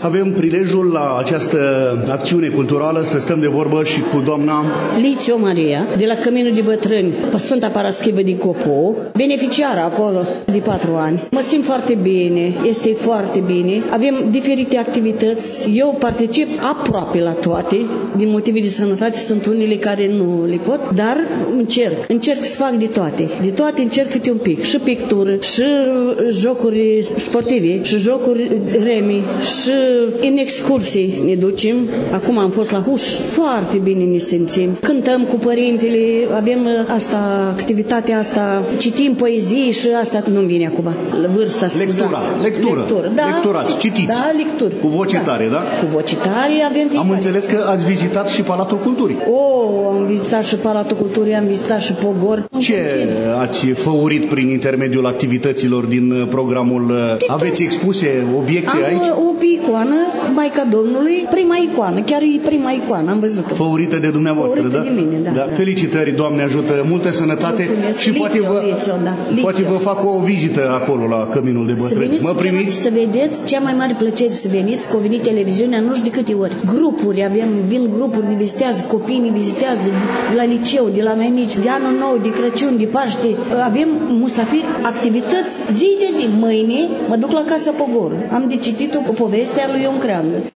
Avem prilejul la această acțiune culturală să stăm de vorbă și cu doamna Licio Maria, de la Căminul de Bătrâni, Sfânta Paraschivă din Copo, beneficiară acolo de 4 ani. Mă simt foarte bine, este foarte bine. Avem diferite activități. Eu particip aproape la toate, din motive de sănătate sunt unele care nu le pot, dar încerc să fac de toate. De toate încerc câte un pic. Și pictură, și jocuri sportive, și jocuri remi, și în excursii ne ducem. Acum am fost la Huș. Foarte bine ne simțim. Cântăm cu părintele, avem activitatea asta, citim poezii și asta nu-mi vine acum. La vârsta, scuzați. Lectură. Da, lecturați, citiți. Da, lecturi. Cu voce tare, da? Cu voce tare avem fiecare. Am înțeles că ați vizitat și Palatul Culturii. Am vizitat și Palatul Culturii, am vizitat și Pogor. Ce ați făurit prin intermediul activităților din programul? Aveți expuse obiecte aici? Am o icoană, Maica Domnului, prima icoană, chiar e prima icoană, am văzut-o. Făurită de dumneavoastră, da? De mine, da. Felicitări, Doamne ajută, multă sănătate. Mulțumesc. Și poate vă fac o vizită acolo la Căminul de Bătrâni. Mă primiți? Să vedeți, cea mai mare plăcere să veniți, că au venit televiziunea nu știu de câte ori. Grupuri, vin grupuri, ne vizitează, copiii ne vizitează de la liceu, de la mai mici, de anul nou, de Crăciun, de Paște. Avem musafiri, activități zi de zi. Mâine mă duc la Casa Pogor. Am de citit o poveste a lui Ion Creangă.